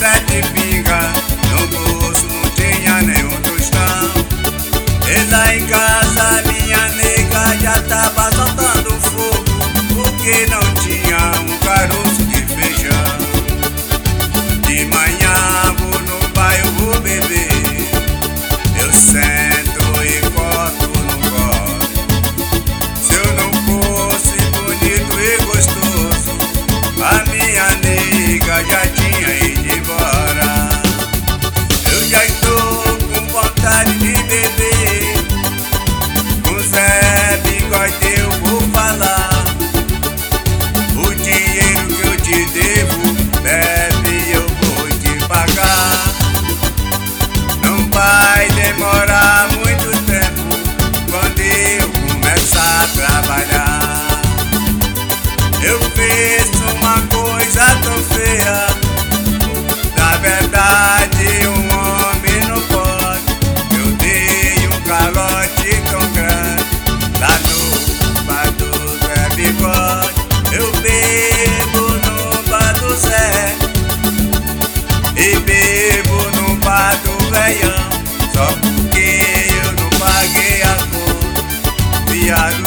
7 pinga, no bolso não tinha nenhum tostão. E lá em casa minha nega já tava soltando fogo, porque não tinha um caroço de feijão. De manhã vou no bairro, vou beber, eu sento e corto no copo. Se eu não fosse bonito e gostoso, a minha nega já tinha ido embora. Eu já estou com vontade de beber, com Zé Bigode eu vou falar. O dinheiro que eu te devo, bebe, eu vou te pagar. Não vai demorar muito tempo quando eu começar a trabalhar. Eu fiz uma coisa tão feia, na verdade um homem não pode. Eu dei um calote tão grande lá no bar do Zé Bigode. Eu bebo no bar do Zé e bebo no bar do Velhão, só porque eu não paguei a conta. Viado